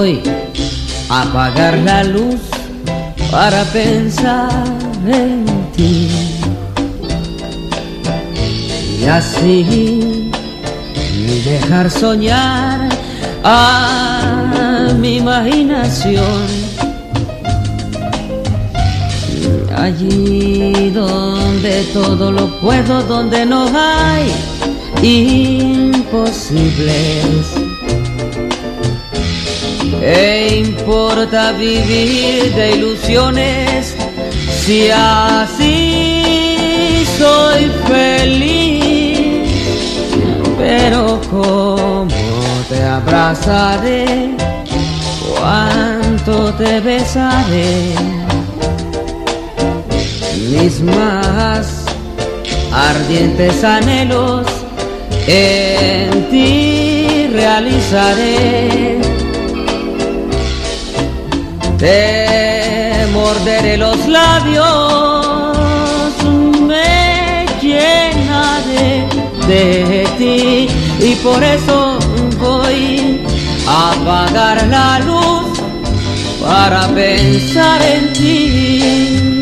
voy a apagar la luz para pensar en ti. Y así dejar soñar a mi imaginación. Allí donde todo lo puedo, donde no hay imposibles. ¿Qué importa vivir de ilusiones si así soy feliz? Pero cómo te abrazaré, cuánto te besaré, mis más ardientes anhelos en ti realizaré. Te morderé los labios, me llenaré de ti, y por eso voy a apagar la luz para pensar en ti.